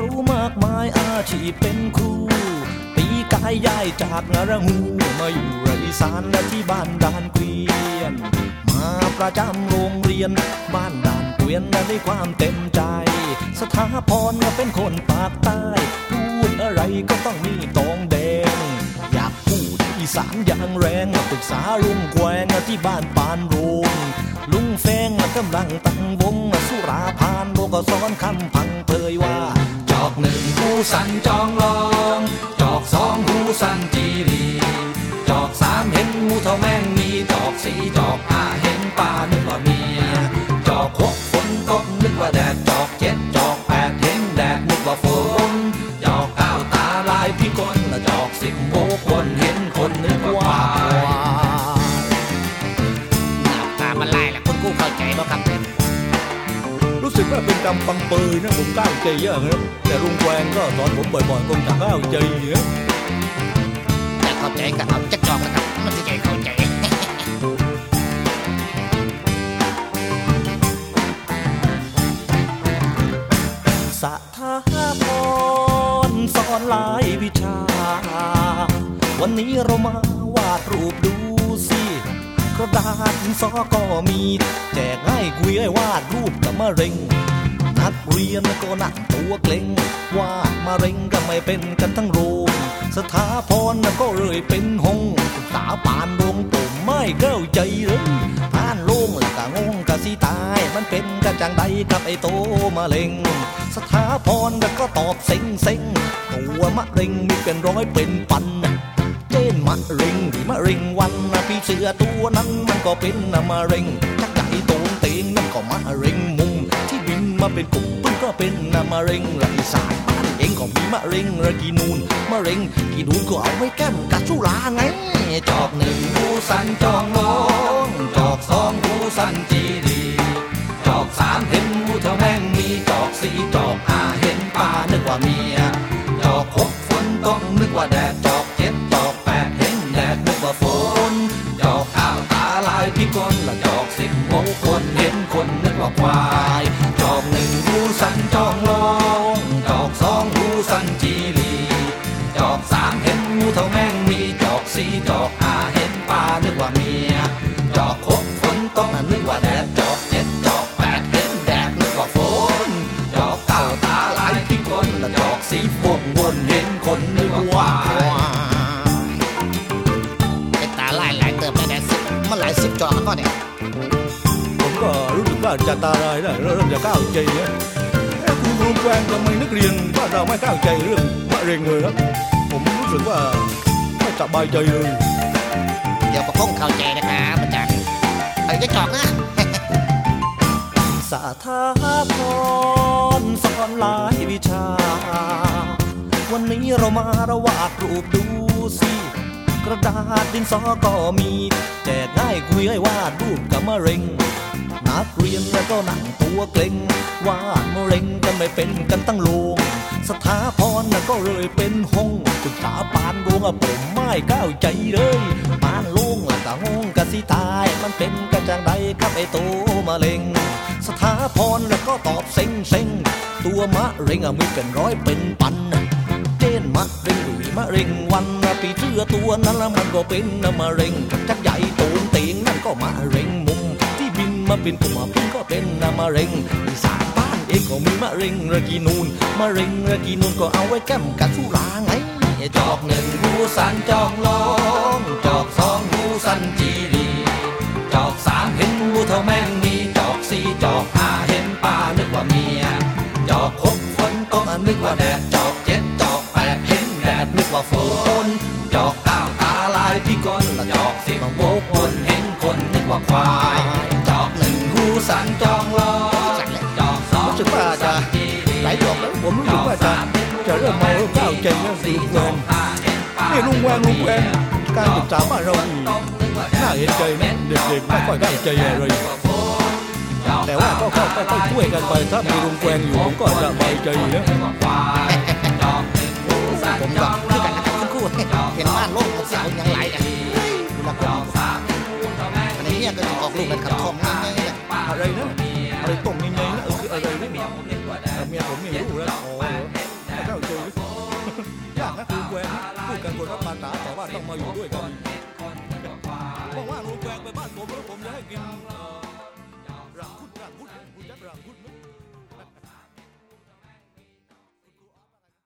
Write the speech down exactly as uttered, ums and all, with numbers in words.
รูมากมายอาชีพเป็นครูปีกายย้ายจากนรงูมาอยู่ไรสานและที่บ้านด่านเกวียนมาประจำโรงเรียนบ้านด่านเกวียนด้วยความเต็มใจสถาพรเป็นคนปากใต้พูดอะไรก็ต้องมีตองแดงอยากพูดอีสานอย่างแรงปรึกษาลุงแควงที่บ้านปานโรงลุงแฟงกำลังตั้งวงสุราพานโลก็สอนคำพังเผยว่าจอกหนึ่งหูสันจองลองจอกสองหูสันจีรีจอกสามเห็นงูเท่าแมงมีจอกสี่จอกห้าเห็นปลานึกว่าเมียจอกหกฝนตกนึกว่าแดดจอกเจ็ดจอกแปดเห็นแดดนึกว่าฝนจอกเก้าตาลายพิกลและจอกสิบโบคนเห็นคนนึกว่าตามันไล่แหละคุณกู้เข้าใจป่ะครับรู้สึกว่าเป็นกำปังเปยนะผมก้าวใจเยอะนะแต่ลุงแควงก็สอนผมบ่อยๆคงจะก้าวใจนะจะเข้าใจกับเอาจะจอกนะครับมันจะใจเข้าใจสถาพรสอนหลายวิชาวันนี้เรามาวาดรูปดูสิกระดาษดินสอก็มีแจกให้คุยให้วาดรูปกับมะเร็งนักเรียนก็นั่งตัวเกร็งวาดมะเร็งก็ไม่เป็นกันทั้งโรงสถาพรก็เลยเป็นหงสาปานโรงตุ่มไม่เข้าใจเลยผ่านโรงแล้วก็งงกะสิตายมันเป็นกันจังใดกับไอ้โตมะเร็งสถาพรก็ตอบเซ็งเซ็งตัวมะเร็งมีเป็นร้อยเป็นพันเจนมะเร็งที่มะเร็งวันพี่เสือตัวนั้นมันก็เป็นมะเร็งชักใหญ่ตรงเตียงนั่นก็มะเร็งมุมที่บินมาเป็นกลุ่มมันก็เป็นมะเร็งไรสารบ้านเองก็มีมะเร็งระกีนูนมะเร็งกีนูนก็เอาไว้แก้มกัดสุราไงจอกหนึ่งหูสันจองลงจอกสองหูสันจีรีจอกสามเห็นงูเท่าแมงมีจอกสี่จอกห้าเห็นปลานึกว่าเมียจอกหกฝนต้องนึกว่าแดดจอกเจ็ดจอกแปดเห็นแดดนึกว่าฝนจอกเก้าตาลายพิกลและจอกสิบโมคนเห็นคนนึกว่าควายจอกหนึ่งหูสันจองลงจอกสองหูสันจีรีจอกสามเห็นงูเท่าแมงมีจอกสี่จอกห้าเห็นปลานึกว่าเมียจอกหกฝนต้องนึกว่าแดดจอกเจ็ดจอกแปดเห็นแดดนึกว่าฝนจอกเก้าตาลายพิกลและจอกสี่วงวนเห็นคนนึกว่าควายไอ้ตาลายหลายเติมได้แดดสิบมันหลายสิบจอกแล้วก็เนี่ยผมก็รู้สึกว่าจะตาลายแล้วเริ่มจะก้าวใจเนี่ยคุณลุงแควงทำไมนักเรียนว่าเราไม่ก้าวใจเรื่องมะเร็งเลยครับผมรู้สึกว่าไม่สบายใจเลยเดี๋ยวประคองเข้าใจนะครับอาจารย์ไอ้จะจอกนะสถาพรสอนหลายวิชาวันนี้เรามาระวาดรูปดูสิกระดาษดินสอก็มีแจกง่ายคุยให้วาดรูปกับมะเร็งนักเรียนแล้วก็นั่งตัวเกร็งวาดมะเร็งกันไม่เป็นกันตั้งโรงสถาพรก็เลยเป็นหงศึกษาปานโรงผมไม่ก้าวใจเลยปานโรงแล้วก็งงกะสิตายมันเป็นกันจังใดกับไอ้โตมะเร็งสถาพรแล้วก็ตอบเซ็งเซ็งตัวมะเร็งมีเป็นร้อยเป็นพันเจนมะเร็งหรือมะเร็งวันปีเสื้อตัวนั้นแล้วมันก็เป็นมะเร็งชักใหญ่ตูนเตียงนั่นก็มะเร็งมุมที่บินมาเป็นกลุ่มพิงก็เป็นมะเร็งอีสานบ้านเองก็มีมะเร็งระกีนูนมะเร็งระกีนูนก็เอาไว้แก้มกัดสุราไงจอกหนึ่งหูสันจองลงจอกสองหูสันจีรีจอกสามเห็นงูเท่าแมงมีจอกสี่จอกห้าเห็นปลานึกว่าเมียจอกหกฝนตกนึกว่าแดดจอกเจ็ดจอกแปดเห็นแดดนึกว่าฝนจอกเก้าตาลายพิกลและจอกสิบโบกคนเห็นคนนึกว่าควายจอกหนึ่งหูสันจองลงจอกสองรู้สึกว่าจะหลายจอกแล้วผมรู้สึกว่าจะจะเริ่มเมาก้าวใจแล้วลุงแวงนี่ลุงแวงลุงแวงการศึกษาบ้านเราน่าเห็นใจนะเด็กๆไม่ค่อยก้าวใจอะไรแต่ว่าก็ค่อยๆช่วยกันไปถ้ามีลุงแวงอยู่ผมก็จะสบายใจแล้วผมก็คือกันนะครับคุณครูเห็นบ้านโลกมันเสียงอย่างไรเนี่ยคุณนักข่าวอันนี้เนี่ยก็จะออกลูกเป็นขันทองง่ายๆเนี่ยอะไรนะอะไรต้มง่ายๆนะเออคืออะไรนี่เมียผมไม่รู้แล้วตาแต่ว่าต้องมาอยู่ด้วยกันว่างๆลุงแกงไปบ้านผมแล้วผมจะให้กิน